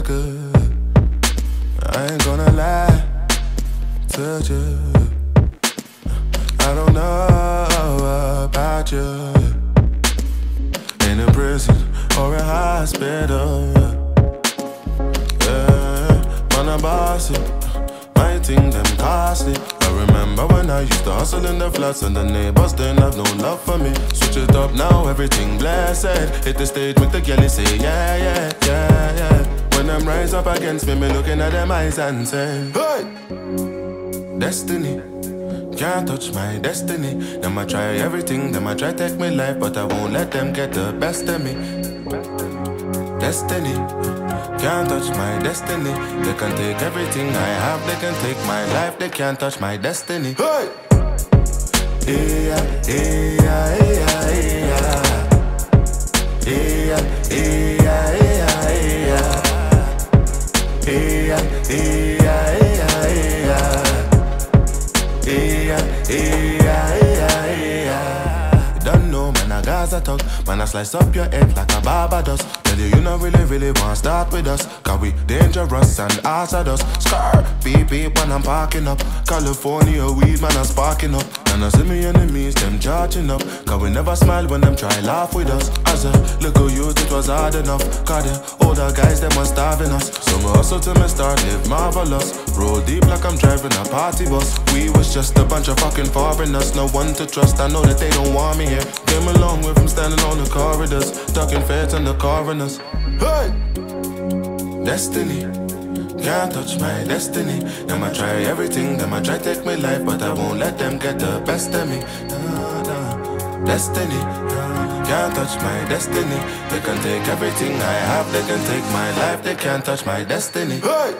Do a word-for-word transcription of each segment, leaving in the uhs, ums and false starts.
good. I ain't gonna lie to you. I don't know about you. In a prison or a hospital. Yeah, man, I'm bossy. My thing, them costly. I remember when I used to hustle in the flats and the neighbors didn't have no love for me. Switch it up now, everything blessed. Hit the stage with the girl, say yeah, yeah, yeah, yeah. When them rise up against me, me looking at them eyes and say, hey! Destiny, can't touch my destiny. Them I try everything, them I try take me life, but I won't let them get the best of me. Destiny, can't touch my destiny. They can take everything I have, they can take my life, they can't touch my destiny. Hey! Yeah, yeah, yeah, yeah. Yeah, yeah, yeah, yeah. Yeah, yeah, yeah, yeah. Yeah, yeah, yeah, yeah. You don't know, man, I Gaza talk. Man, I slice up your head like a Barbados. Tell you, you not really, really want to start with us. Cause we dangerous and hazardous. Scar, beep, beep when I'm parking up. California weed, man, I'm sparking up. And I see me enemies, them charging up. Cause we never smile when them try laugh with us. As a little youth, it was hard enough. Cause the older guys, them was starving us. So me hustle till me start live marvelous. Roll deep like I'm driving a party bus. We was just a bunch of fucking foreigners. No one to trust, I know that they don't want me here. Came a long way from standing on the corridors. Talking feds and the coroners. Hey! Destiny, can't touch my destiny. Them I try everything, them I try take me life, but I won't let them get the best of me. Nah, nah. Destiny, can't touch my destiny. They can take everything I have, they can take my life, they can't touch my destiny. Hey!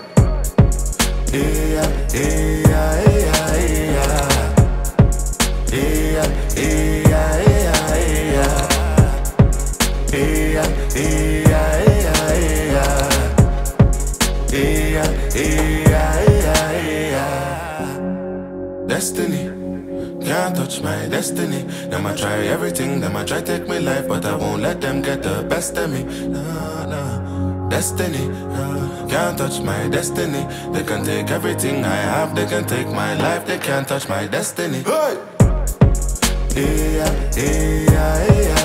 Yeah, yeah, yeah, yeah. Yeah, yeah, yeah, yeah. Yeah, yeah, yeah, yeah. Yeah, yeah, yeah, yeah. Destiny, can't touch my destiny. Them I try everything, them I try take me life, but I won't let them get the best of me. Nah, nah. Destiny, nah. Can't touch my destiny. They can take everything I have, they can take my life, they can't touch my destiny. Hey! Yeah, yeah, yeah.